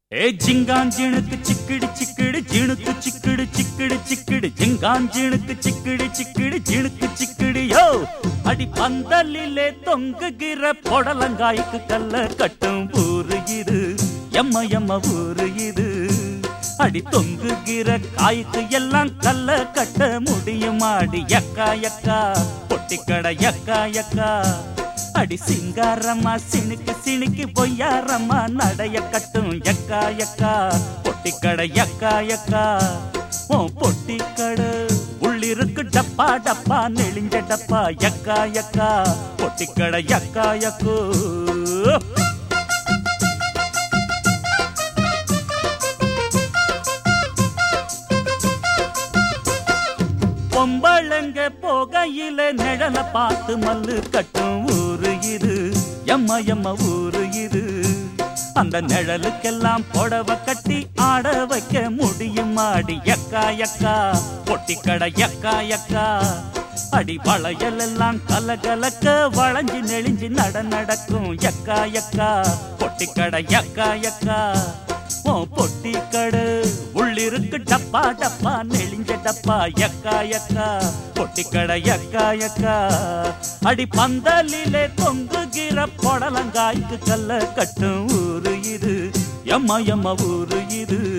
ए जिंगान जिणुक चिकड़ी चिकड़ी जिणुक चिकड़ी चिकड़ी चिकड़ी जिंगान जिणुक चिकड़ी चिकड़ी जिणुक चिकड़ी यो अड़ी पंदलिले தொங்குகிற பொடலங்காய்க்கு கல்ல கட்டும் ஊரு இது எம்ம எம்ம ஊரு இது அடி தொங்குகிற காய்க்கு எல்லாம் கல்ல கட்ட முடியுமாடி யக்கா யக்கா பொட்டிக்கடை யக்கா யக்கா அடி சிங்காரம்மா சினுக்கு சினுக்கு பொய்யாரம்மா நடைய கட்டும் யக்கா யக்கா பொட்டிக்கடை யக்கா யக்கா ஓ பொட்டிக்கடை உள்ளிருக்கு டப்பா டப்பா நெளிஞ்ச டப்பா யக்கா யக்கா பொட்டிக்கடை யக்கா யக்கோ பொம்பளங்க போகையில நிழல பார்த்து மல்லு கட்டும் ஊரு இது எம்ம எம்ம ஊரு இது அந்த நிழலுக்கெல்லாம் புடவை கட்டி ஆட வைக்க முடியுமாடி யக்கா யக்கா பொட்டிக்கடை யக்கா யக்கா அடி வளையல் எல்லாம் கலகலக்க வளைஞ்சு நெளிஞ்சு நடக்கும் யக்கா யக்கா பொட்டிக்கடை யக்கா யக்கா ஓ பொட்டிக்கடை உள்ளிருக்கு டப்பா டப்பா நெளிஞ்ச டப்பா யக்கா யக்கா பொட்டிக்கடை யக்கா யக்கா அடி பந்தலிலே தொங்குகிற பொடலங்காய்க்கு கல்ல கட்டும் ஊரு இது எம்ம எம்ம ஊரு இது